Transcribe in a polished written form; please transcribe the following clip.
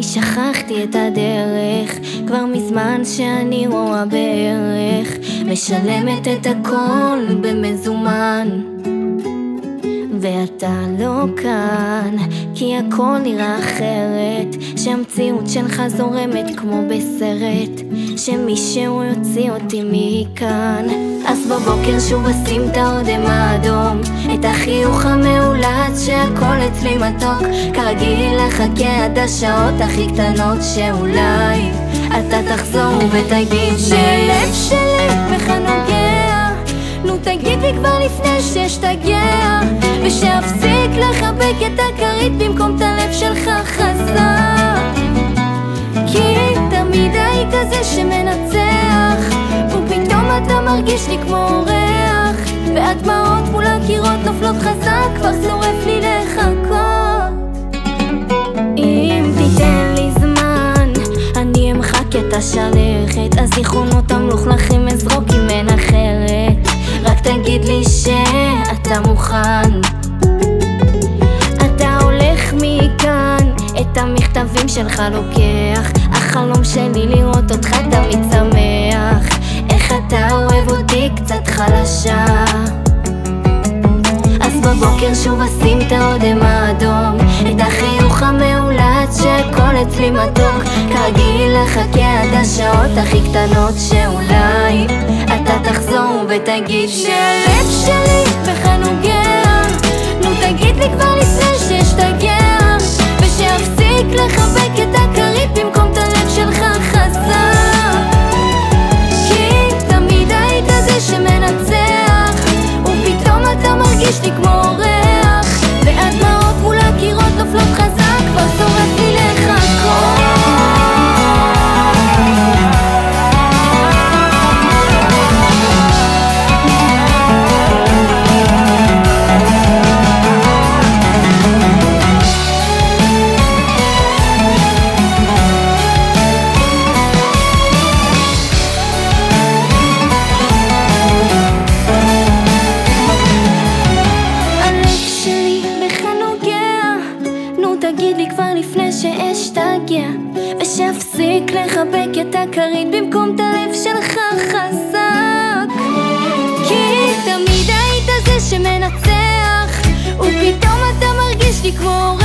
אני שכחתי את הדרך, כבר מזמן שאני רואה בערך, משלמת את הכל במזומן. ואתה לא כאן, כי הכל נראה אחרת, שהמציאות שלך זורמת כמו בסרט, שמישהו יוציא אותי מכאן. אז בבוקר שוב אשים את האודם האדום, את החיוך המאולץ שהכל אצלי מתוק, כרגיל לחכה עד השעות הכי קטנות שאולי אתה תחזור ותגיד שהלב שלי בך נוגע. נו תגיד לי כבר לפני שתגיע, ושאפסיק לחבק את הכרית במקום את הלב שלך חזק. כי תמיד היית זה שמנצח, ופתאום אתה מרגיש לי כמו אורח, והדמעות מול הקירות נופלות חזק, כבר שורף לי לחכות. אם תיתן לי זמן אני אמחק את השלכת, הזיכרונות המלוכלכים אזרוק אם אין אחרת, רק תגיד לי שאתה מוכן. אתה הולך מכאן, את המכתבים שלך לוקח, החלום שלי לראות אותך תמיד שמח, איך אתה אוהב אותי קצת חלשה. אז בבוקר שוב אשים את האודם האדום, את החיוך המאולץ שהכל אצלי מתוק, כרגיל לחכה עד השעות הכי קטנות שאולי אתה תחזור ותגיד שהלב שלי בך נוגע. נו תגיד לי כבר לפני שתגיע, ושאפסיק לחבק את הכרית במקום את הלב שלך חזק. כי תמיד היית זה שמנצח, ופתאום אתה מרגיש לי כמו אורח, והדמעות מול הקירות נופלות חזק, כבר שורף לי לחכות. תגיד לי כבר לפני שאשתגע, ושאפסיק לחבק את הכרית במקום את הלב שלך חזק. כי תמיד היית זה שמנצח, ופתאום אתה מרגיש לי כמו